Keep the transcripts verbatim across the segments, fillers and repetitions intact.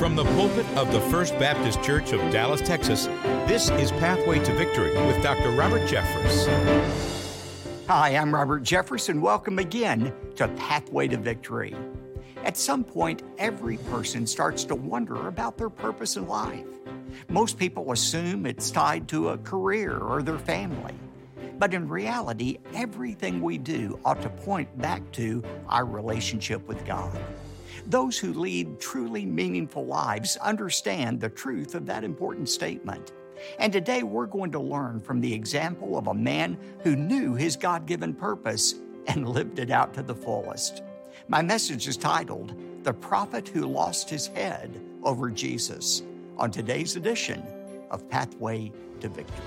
From the pulpit of the First Baptist Church of Dallas, Texas, this is Pathway to Victory with Doctor Robert Jeffress. Hi, I'm Robert Jeffress, and welcome again to Pathway to Victory. At some point, every person starts to wonder about their purpose in life. Most people assume it's tied to a career or their family. But in reality, everything we do ought to point back to our relationship with God. Those who lead truly meaningful lives understand the truth of that important statement. And today we're going to learn from the example of a man who knew his God-given purpose and lived it out to the fullest. My message is titled, The Prophet Who Lost His Head Over Jesus, on today's edition of Pathway to Victory.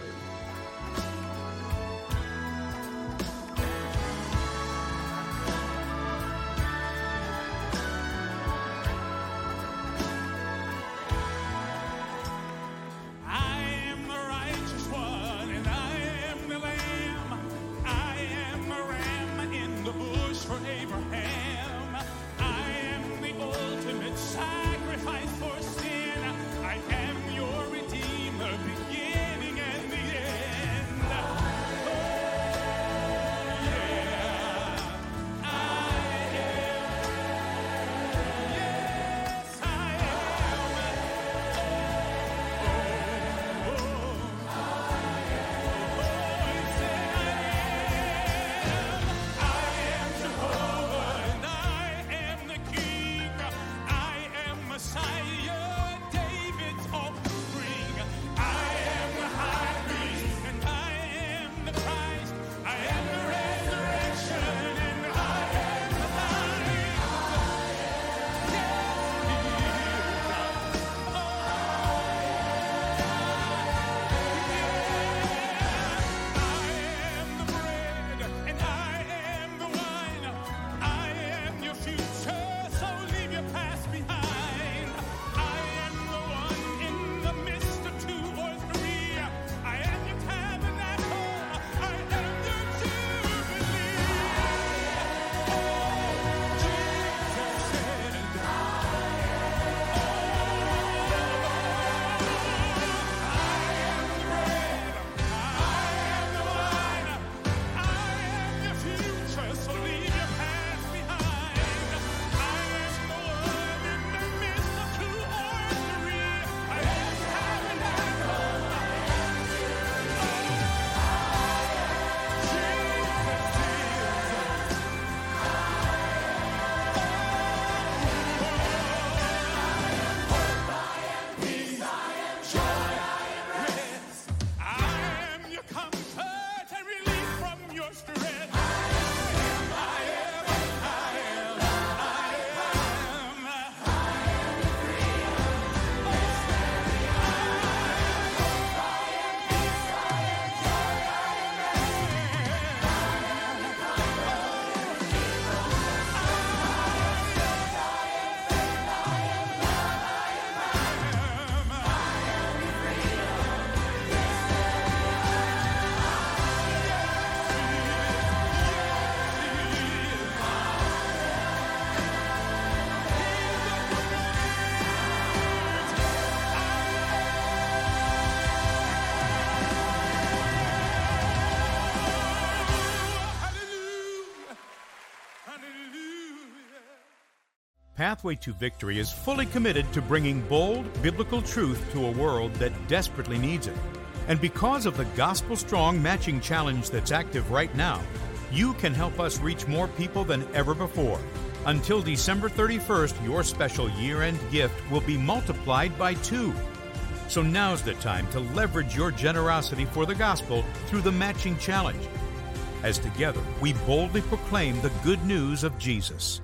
Pathway to Victory is fully committed to bringing bold, biblical truth to a world that desperately needs it. And because of the gospel-strong matching challenge that's active right now, you can help us reach more people than ever before. Until December thirty-first, your special year-end gift will be multiplied by two. So now's the time to leverage your generosity for the gospel through the matching challenge. As together, we boldly proclaim the good news of Jesus.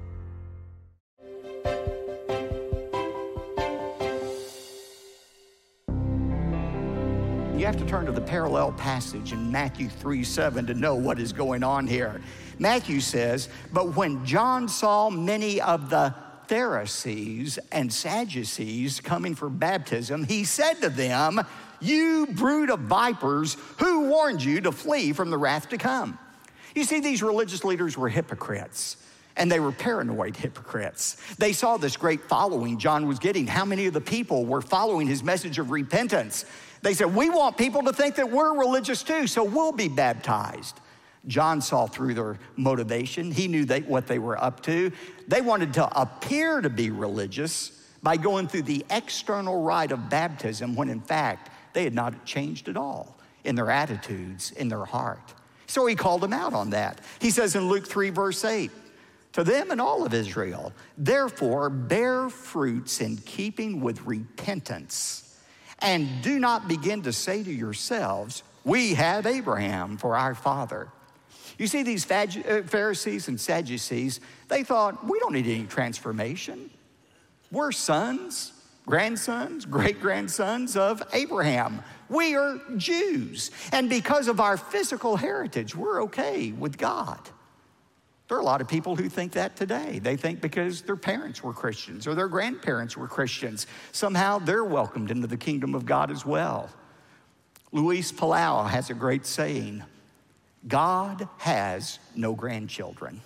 You have to turn to the parallel passage in Matthew three seven to know what is going on here. Matthew says, "But when John saw many of the Pharisees and Sadducees coming for baptism, he said to them, 'You brood of vipers, who warned you to flee from the wrath to come?'" You see, these religious leaders were hypocrites. And they were paranoid hypocrites. They saw this great following John was getting. How many of the people were following his message of repentance? They said, we want people to think that we're religious too, so we'll be baptized. John saw through their motivation. He knew they, what they were up to. They wanted to appear to be religious by going through the external rite of baptism, when in fact, they had not changed at all in their attitudes, in their heart. So he called them out on that. He says in Luke three, verse eight, to them and all of Israel, therefore bear fruits in keeping with repentance, and do not begin to say to yourselves, we have Abraham for our father. You see, these Pharisees and Sadducees, they thought, we don't need any transformation. We're sons, grandsons, great-grandsons of Abraham. We are Jews. And because of our physical heritage, we're okay with God. There are a lot of people who think that today. They think because their parents were Christians or their grandparents were Christians, somehow they're welcomed into the kingdom of God as well. Luis Palau has a great saying, God has no grandchildren.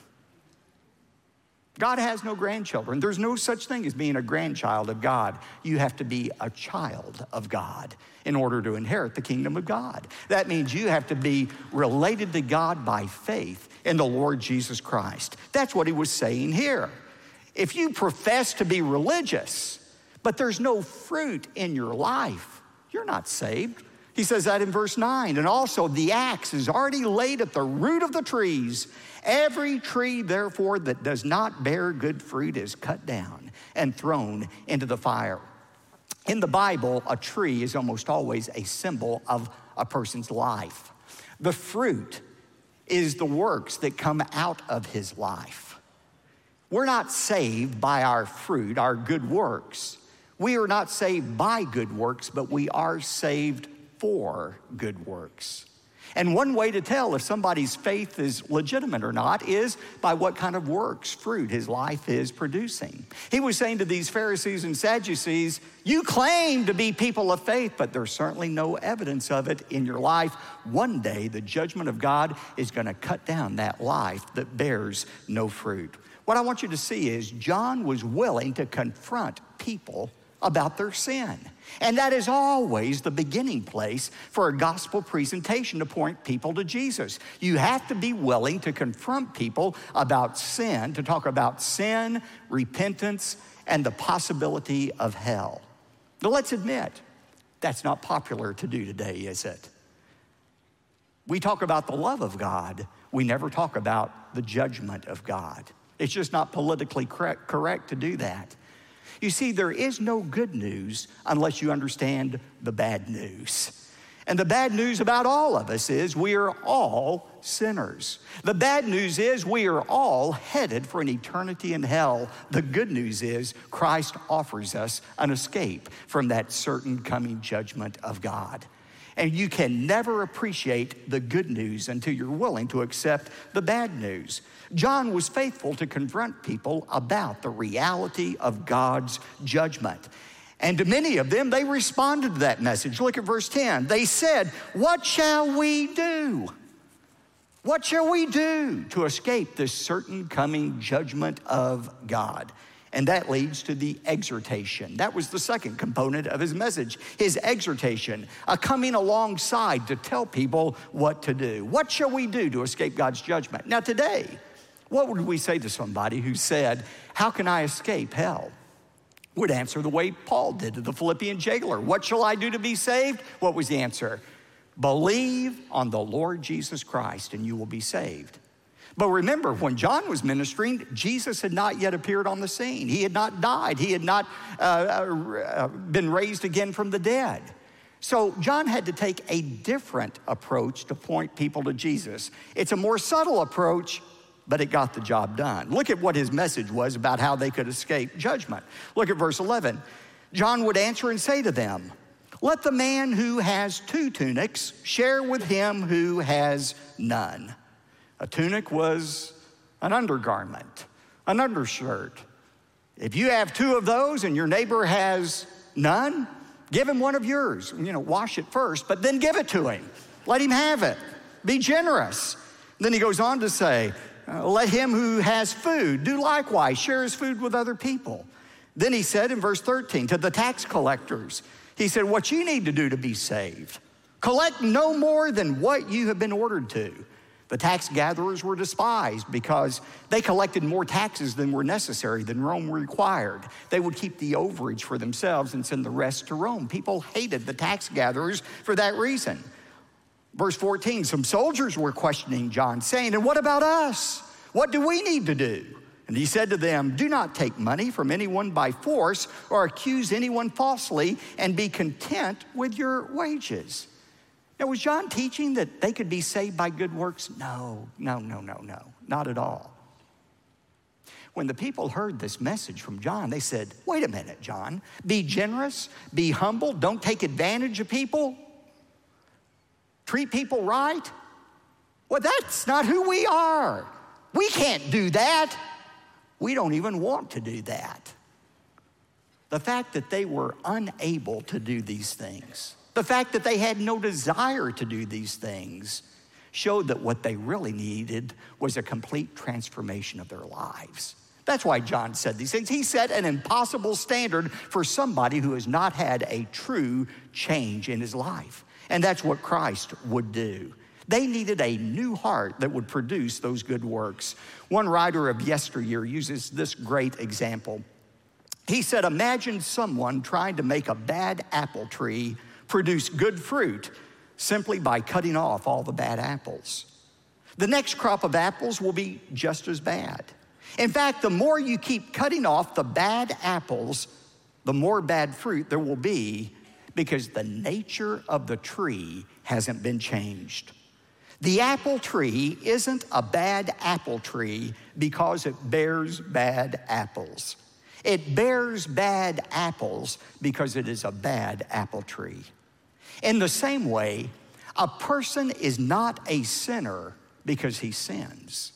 God has no grandchildren. There's no such thing as being a grandchild of God. You have to be a child of God in order to inherit the kingdom of God. That means you have to be related to God by faith in the Lord Jesus Christ. That's what he was saying here. If you profess to be religious, but there's no fruit in your life, you're not saved. He says that in verse nine. And also the axe is already laid at the root of the trees. Every tree, therefore, that does not bear good fruit is cut down and thrown into the fire. In the Bible, a tree is almost always a symbol of a person's life. The fruit is the works that come out of his life. We're not saved by our fruit, our good works. We are not saved by good works, but we are saved for good works. And one way to tell if somebody's faith is legitimate or not is by what kind of works, fruit his life is producing. He was saying to these Pharisees and Sadducees, you claim to be people of faith, but there's certainly no evidence of it in your life. One day, the judgment of God is going to cut down that life that bears no fruit. What I want you to see is John was willing to confront people about their sin. And that is always the beginning place for a gospel presentation to point people to Jesus. You have to be willing to confront people about sin, to talk about sin, repentance, and the possibility of hell. Now let's admit, that's not popular to do today, is it? We talk about the love of God. We never talk about the judgment of God. It's just not politically correct, correct to do that. You see, there is no good news unless you understand the bad news. And the bad news about all of us is we are all sinners. The bad news is we are all headed for an eternity in hell. The good news is Christ offers us an escape from that certain coming judgment of God. And you can never appreciate the good news until you're willing to accept the bad news. John was faithful to confront people about the reality of God's judgment. And to many of them, they responded to that message. Look at verse ten. They said, what shall we do? What shall we do to escape this certain coming judgment of God? And that leads to the exhortation. That was the second component of his message, his exhortation, a coming alongside to tell people what to do. What shall we do to escape God's judgment? Now today, what would we say to somebody who said, how can I escape hell? Would answer the way Paul did to the Philippian jailer. What shall I do to be saved? What was the answer? Believe on the Lord Jesus Christ and you will be saved. But remember, when John was ministering, Jesus had not yet appeared on the scene. He had not died. He had not uh, uh, been raised again from the dead. So John had to take a different approach to point people to Jesus. It's a more subtle approach, but it got the job done. Look at what his message was about how they could escape judgment. Look at verse eleven. John would answer and say to them, let the man who has two tunics share with him who has none. A tunic was an undergarment, an undershirt. If you have two of those and your neighbor has none, give him one of yours. You know, wash it first, but then give it to him. Let him have it. Be generous. Then he goes on to say, uh, let him who has food do likewise, share his food with other people. Then he said in verse thirteen to the tax collectors, he said, what you need to do to be saved, collect no more than what you have been ordered to. The tax gatherers were despised because they collected more taxes than were necessary, than Rome required. They would keep the overage for themselves and send the rest to Rome. People hated the tax gatherers for that reason. Verse fourteen, some soldiers were questioning John, saying, and what about us? What do we need to do? And he said to them, do not take money from anyone by force or accuse anyone falsely, and be content with your wages. Now, was John teaching that they could be saved by good works? No, no, no, no, no, not at all. When the people heard this message from John, they said, wait a minute, John, be generous, be humble, don't take advantage of people, treat people right. Well, that's not who we are. We can't do that. We don't even want to do that. The fact that they were unable to do these things, the fact that they had no desire to do these things, showed that what they really needed was a complete transformation of their lives. That's why John said these things. He set an impossible standard for somebody who has not had a true change in his life. And that's what Christ would do. They needed a new heart that would produce those good works. One writer of yesteryear uses this great example. He said, imagine someone trying to make a bad apple tree produce good fruit simply by cutting off all the bad apples. The next crop of apples will be just as bad. In fact, the more you keep cutting off the bad apples, the more bad fruit there will be, because the nature of the tree hasn't been changed. The apple tree isn't a bad apple tree because it bears bad apples. It bears bad apples because it is a bad apple tree. In the same way, a person is not a sinner because he sins.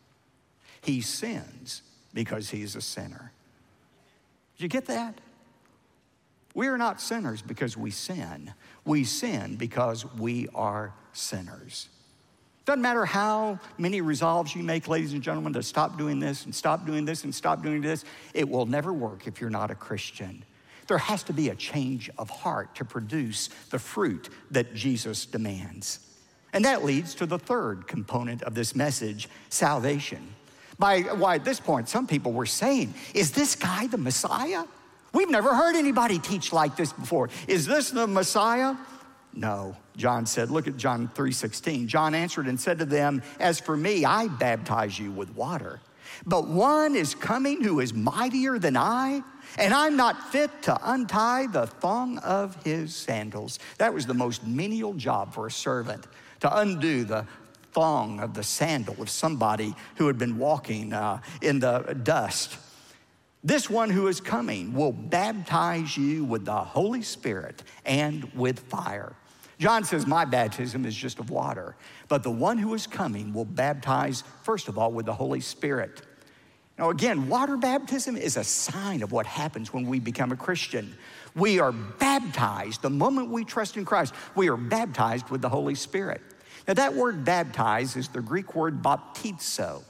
He sins because he's a sinner. Did you get that? We are not sinners because we sin. We sin because we are sinners. Doesn't matter how many resolves you make, ladies and gentlemen, to stop doing this and stop doing this and stop doing this, it will never work if you're not a Christian. There has to be a change of heart to produce the fruit that Jesus demands. And that leads to the third component of this message, salvation. By, why at this point, some people were saying, is this guy the Messiah? We've never heard anybody teach like this before. Is this the Messiah? No, John said, look at John three sixteen. John answered and said to them, as for me, I baptize you with water. But one is coming who is mightier than I, and I'm not fit to untie the thong of his sandals. That was the most menial job for a servant, to undo the thong of the sandal of somebody who had been walking uh, in the dust. This one who is coming will baptize you with the Holy Spirit and with fire. John says, my baptism is just of water, but the one who is coming will baptize, first of all, with the Holy Spirit. Now again, water baptism is a sign of what happens when we become a Christian. We are baptized. The moment we trust in Christ, we are baptized with the Holy Spirit. Now that word baptize is the Greek word baptizo.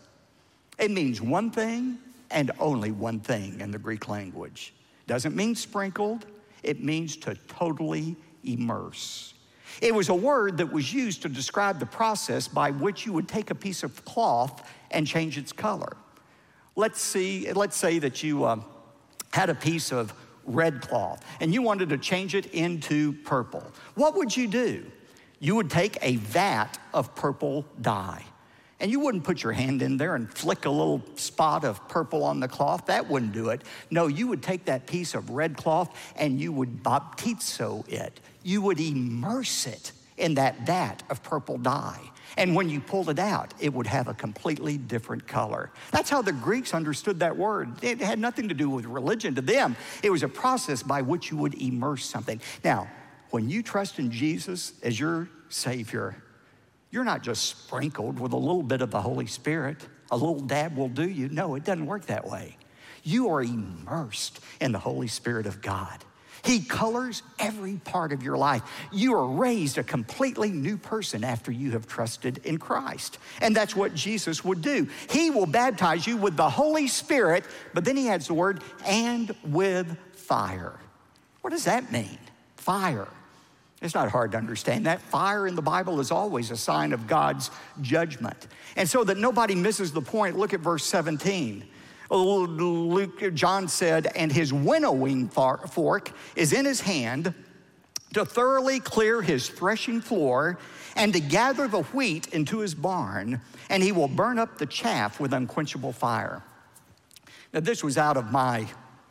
It means one thing and only one thing in the Greek language. Doesn't mean sprinkled, it means to totally immerse. It was a word that was used to describe the process by which you would take a piece of cloth and change its color. Let's see, let's say that you uh, had a piece of red cloth and you wanted to change it into purple. What would you do? You would take a vat of purple dye. And you wouldn't put your hand in there and flick a little spot of purple on the cloth. That wouldn't do it. No, you would take that piece of red cloth and you would baptizo it. You would immerse it in that vat of purple dye. And when you pulled it out, it would have a completely different color. That's how the Greeks understood that word. It had nothing to do with religion to them. It was a process by which you would immerse something. Now, when you trust in Jesus as your Savior, you're not just sprinkled with a little bit of the Holy Spirit. A little dab will do you. No, it doesn't work that way. You are immersed in the Holy Spirit of God. He colors every part of your life. You are raised a completely new person after you have trusted in Christ. And that's what Jesus would do. He will baptize you with the Holy Spirit, but then he adds the word, and with fire. What does that mean? Fire. It's not hard to understand that. Fire in the Bible is always a sign of God's judgment. And so that nobody misses the point, look at verse seventeen. Luke, John said, and his winnowing fork is in his hand to thoroughly clear his threshing floor and to gather the wheat into his barn, and he will burn up the chaff with unquenchable fire. Now, this was out of my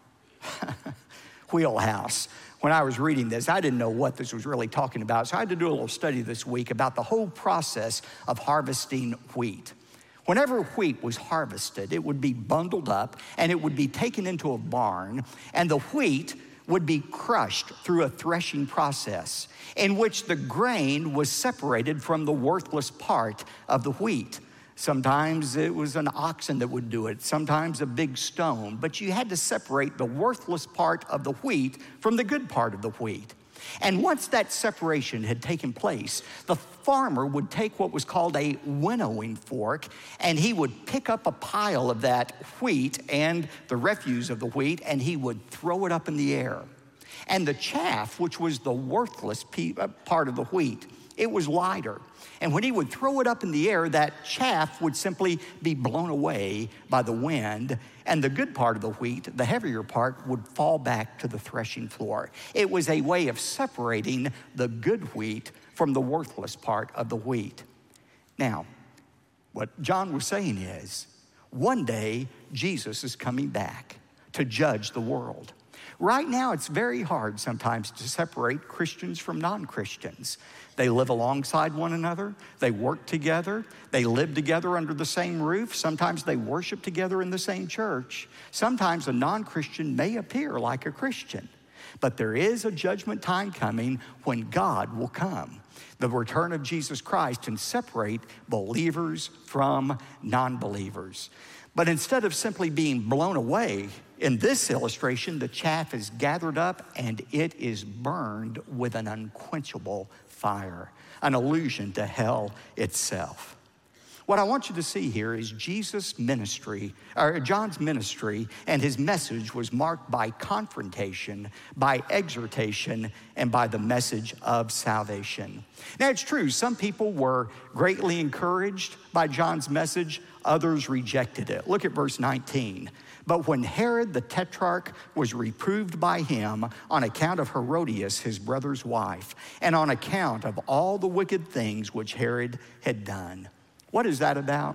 wheelhouse. When I was reading this, I didn't know what this was really talking about, so I had to do a little study this week about the whole process of harvesting wheat. Whenever wheat was harvested, it would be bundled up and it would be taken into a barn, and the wheat would be crushed through a threshing process in which the grain was separated from the worthless part of the wheat. Sometimes it was an oxen that would do it, sometimes a big stone, but you had to separate the worthless part of the wheat from the good part of the wheat. And once that separation had taken place, the farmer would take what was called a winnowing fork, and he would pick up a pile of that wheat and the refuse of the wheat, and he would throw it up in the air. And the chaff, which was the worthless part of the wheat, it was lighter. And when he would throw it up in the air, that chaff would simply be blown away by the wind, and the good part of the wheat, the heavier part, would fall back to the threshing floor. It was a way of separating the good wheat from the worthless part of the wheat. Now, what John was saying is, one day Jesus is coming back to judge the world. Right now, it's very hard sometimes to separate Christians from non-Christians. They live alongside one another. They work together. They live together under the same roof. Sometimes they worship together in the same church. Sometimes a non-Christian may appear like a Christian. But there is a judgment time coming when God will come, the return of Jesus Christ, and separate believers from non-believers. But instead of simply being blown away, in this illustration, the chaff is gathered up and it is burned with an unquenchable fire, an allusion to hell itself. What I want you to see here is Jesus' ministry, or John's ministry, and his message was marked by confrontation, by exhortation, and by the message of salvation. Now, it's true, some people were greatly encouraged by John's message, others rejected it. Look at verse nineteen. But when Herod the Tetrarch was reproved by him on account of Herodias, his brother's wife, and on account of all the wicked things which Herod had done. What is that about?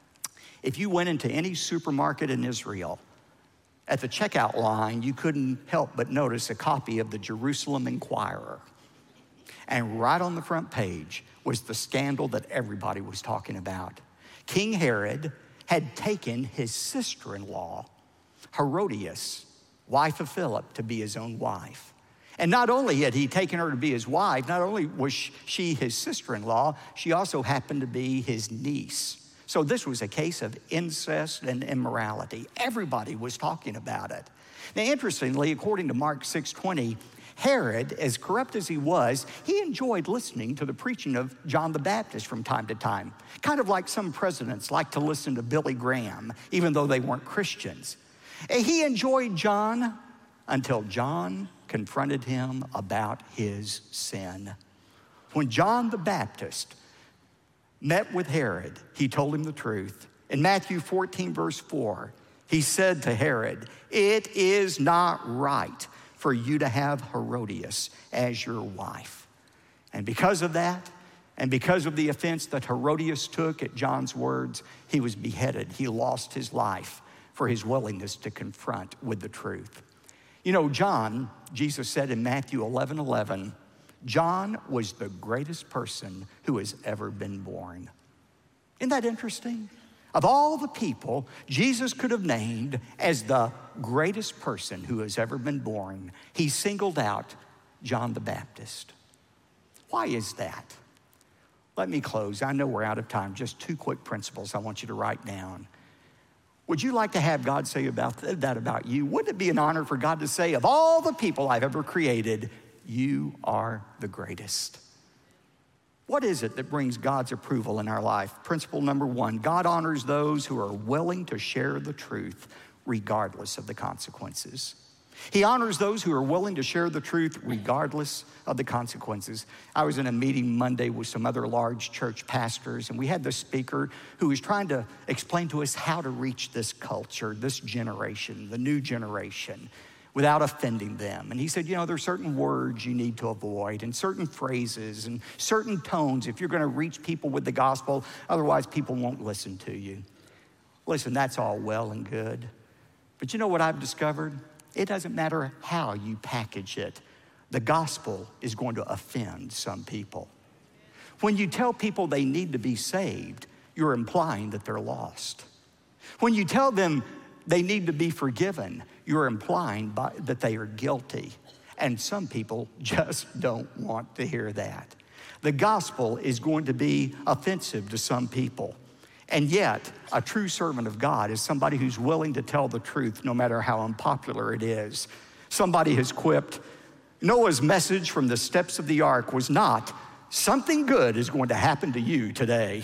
If you went into any supermarket in Israel, at the checkout line, you couldn't help but notice a copy of the Jerusalem Inquirer. And right on the front page was the scandal that everybody was talking about. King Herod had taken his sister-in-law, Herodias, wife of Philip, to be his own wife. And not only had he taken her to be his wife, not only was she his sister-in-law, she also happened to be his niece. So this was a case of incest and immorality. Everybody was talking about it. Now, interestingly, according to Mark six twenty, Herod, as corrupt as he was, he enjoyed listening to the preaching of John the Baptist from time to time. Kind of like some presidents like to listen to Billy Graham, even though they weren't Christians. He enjoyed John until John confronted him about his sin. When John the Baptist met with Herod, he told him the truth. In Matthew fourteen, verse four, he said to Herod, "It is not right for you to have Herodias as your wife." And because of that, and because of the offense that Herodias took at John's words, he was beheaded. He lost his life for his willingness to confront with the truth. You know, John, Jesus said in Matthew eleven eleven, John was the greatest person who has ever been born. Isn't that interesting? Of all the people Jesus could have named as the greatest person who has ever been born, he singled out John the Baptist. Why is that? Let me close. I know we're out of time. Just two quick principles I want you to write down. Would you like to have God say about that about you? Wouldn't it be an honor for God to say, of all the people I've ever created, you are the greatest? What is it that brings God's approval in our life? Principle number one, God honors those who are willing to share the truth regardless of the consequences. He honors those who are willing to share the truth regardless of the consequences. I was in a meeting Monday with some other large church pastors, and we had this speaker who was trying to explain to us how to reach this culture, this generation, the new generation, without offending them. And he said, you know, there are certain words you need to avoid and certain phrases and certain tones if you're going to reach people with the gospel, otherwise people won't listen to you. Listen, that's all well and good. But you know what I've discovered? It doesn't matter how you package it. The gospel is going to offend some people. When you tell people they need to be saved, you're implying that they're lost. When you tell them they need to be forgiven, you're implying by, that they are guilty. And some people just don't want to hear that. The gospel is going to be offensive to some people. And yet, a true servant of God is somebody who's willing to tell the truth no matter how unpopular it is. Somebody has quipped, Noah's message from the steps of the ark was not, something good is going to happen to you today.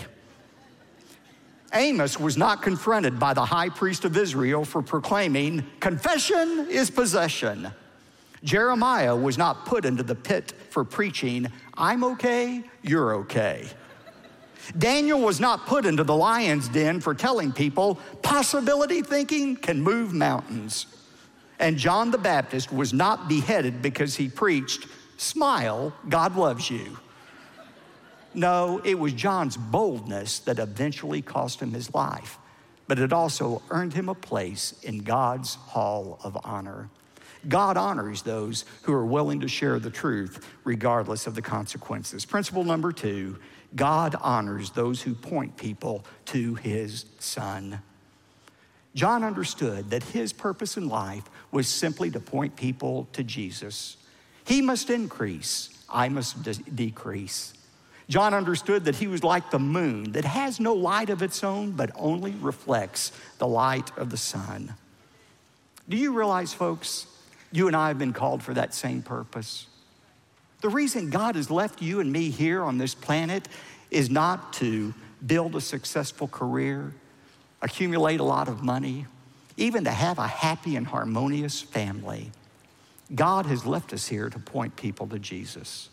Amos was not confronted by the high priest of Israel for proclaiming, confession is possession. Jeremiah was not put into the pit for preaching, I'm okay, you're okay. Daniel was not put into the lion's den for telling people possibility thinking can move mountains. And John the Baptist was not beheaded because he preached, smile, God loves you. No, it was John's boldness that eventually cost him his life, but it also earned him a place in God's hall of honor. God honors those who are willing to share the truth regardless of the consequences. Principle number two, God honors those who point people to his Son. John understood that his purpose in life was simply to point people to Jesus. He must increase, I must de- decrease. John understood that he was like the moon that has no light of its own, but only reflects the light of the sun. Do you realize, folks, you and I have been called for that same purpose? The reason God has left you and me here on this planet is not to build a successful career, accumulate a lot of money, even to have a happy and harmonious family. God has left us here to point people to Jesus.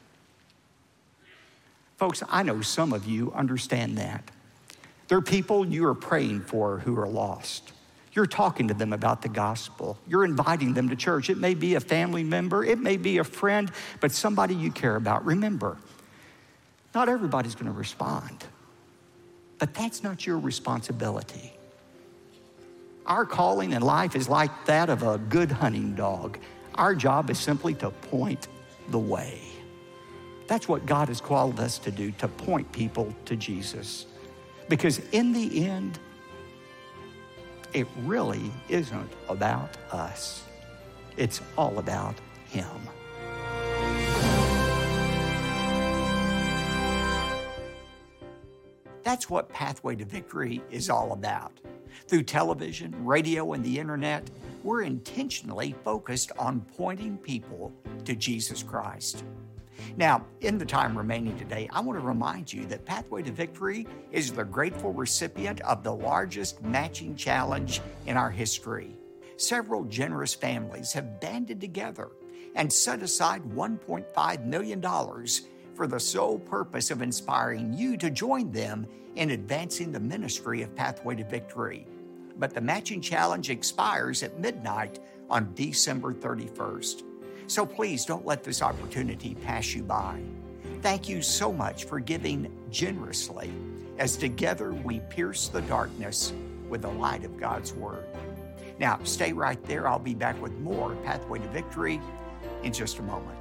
Folks, I know some of you understand that. There are people you are praying for who are lost. You're talking to them about the gospel. You're inviting them to church. It may be a family member. It may be a friend, but somebody you care about. Remember, not everybody's going to respond, but that's not your responsibility. Our calling in life is like that of a good hunting dog. Our job is simply to point the way. That's what God has called us to do, to point people to Jesus. Because in the end, it really isn't about us. It's all about him. That's what Pathway to Victory is all about. Through television, radio, and the internet, we're intentionally focused on pointing people to Jesus Christ. Now, in the time remaining today, I want to remind you that Pathway to Victory is the grateful recipient of the largest matching challenge in our history. Several generous families have banded together and set aside one point five million dollars for the sole purpose of inspiring you to join them in advancing the ministry of Pathway to Victory. But the matching challenge expires at midnight on December thirty-first. So please don't let this opportunity pass you by. Thank you so much for giving generously as together we pierce the darkness with the light of God's Word. Now, stay right there. I'll be back with more Pathway to Victory in just a moment.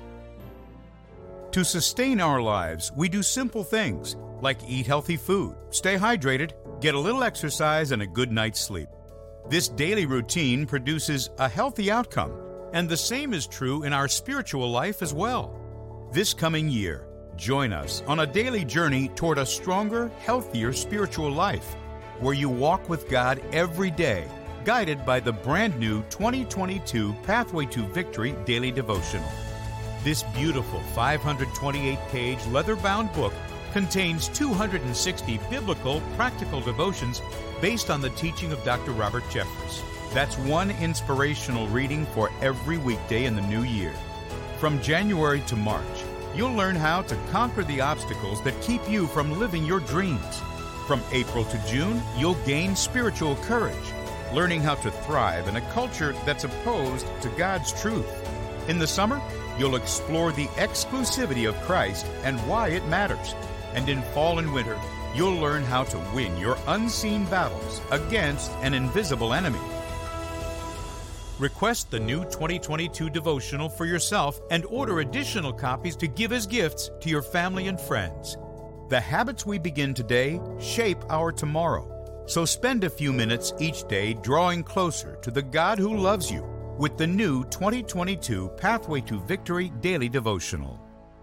To sustain our lives, we do simple things like eat healthy food, stay hydrated, get a little exercise, and a good night's sleep. This daily routine produces a healthy outcome, and the same is true in our spiritual life as well. This coming year, join us on a daily journey toward a stronger, healthier spiritual life. where you walk with God every day, guided by the brand new twenty twenty-two Pathway to Victory Daily Devotional. This beautiful five hundred twenty-eight page leather-bound book contains two hundred sixty biblical practical devotions based on the teaching of Doctor Robert Jeffress. That's one inspirational reading for every weekday in the new year. From January to March, you'll learn how to conquer the obstacles that keep you from living your dreams. From April to June, you'll gain spiritual courage, learning how to thrive in a culture that's opposed to God's truth. In the summer, you'll explore the exclusivity of Christ and why it matters. And in fall and winter, you'll learn how to win your unseen battles against an invisible enemy. Request the new twenty twenty-two devotional for yourself and order additional copies to give as gifts to your family and friends. The habits we begin today shape our tomorrow. So spend a few minutes each day drawing closer to the God who loves you with the new twenty twenty-two Pathway to Victory Daily Devotional.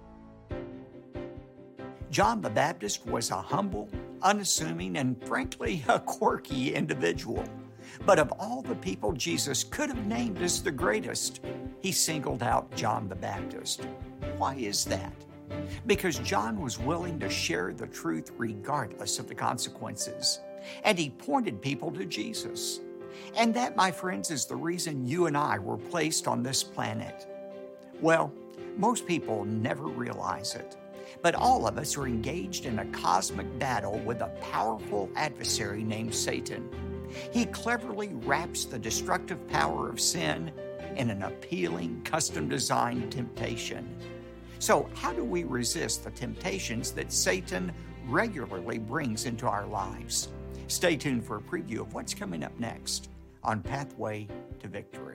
John the Baptist was a humble, unassuming, and frankly, a quirky individual. But of all the people Jesus could have named as the greatest, he singled out John the Baptist. Why is that? Because John was willing to share the truth regardless of the consequences, and he pointed people to Jesus. And that, my friends, is the reason you and I were placed on this planet. Well, most people never realize it, but all of us are engaged in a cosmic battle with a powerful adversary named Satan. He cleverly wraps the destructive power of sin in an appealing, custom-designed temptation. So how do we resist the temptations that Satan regularly brings into our lives? Stay tuned for a preview of what's coming up next on Pathway to Victory.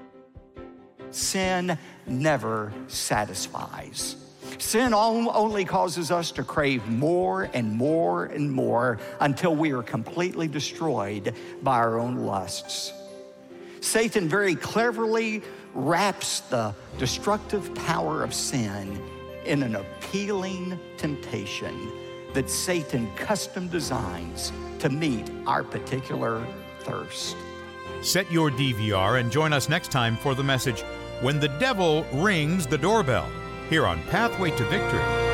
Sin never satisfies. Sin only causes us to crave more and more and more until we are completely destroyed by our own lusts. Satan very cleverly wraps the destructive power of sin in an appealing temptation that Satan custom designs to meet our particular thirst. Set your D V R and join us next time for the message, When the Devil Rings the Doorbell, here on Pathway to Victory.